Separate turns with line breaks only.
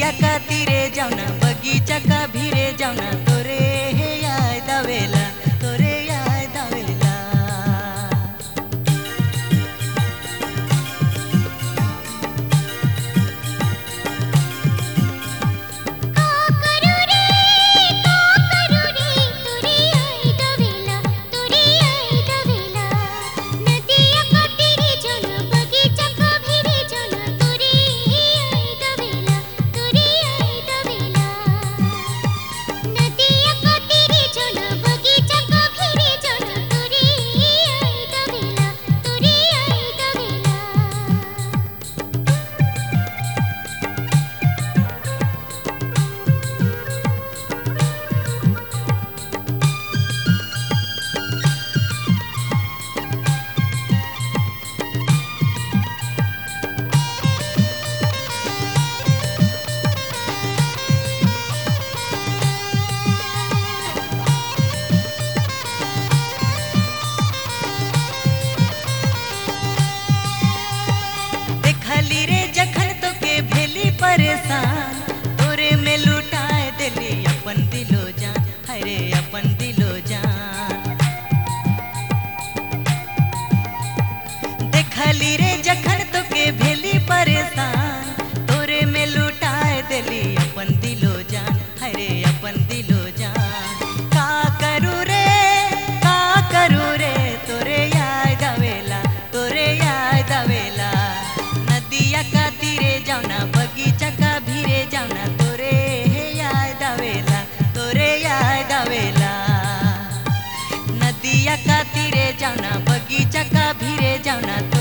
नदिया का तीरे जाऊना बगीचा का भीरे जाऊना तोरे हे याद आवेला तोरे याद आवेला। परेशान तोरे में लुटाए दिली अपन दिलो जान हरे अपन दिलो जान। देखली रे जखन तो के भेली परेशान तोरे में लुटाए दिली अपन दिलो जान हरे अपन दिलो जान। का करू रे तोरे याद आवेला तोरे याद आवेला। नदिया का तीरे जाऊना बगीचा का भीरे जाऊना तोरे हे याद आवेला तोरे याद आवेला। नदिया का तीरे जाऊना बगीचा का भीरे जाऊना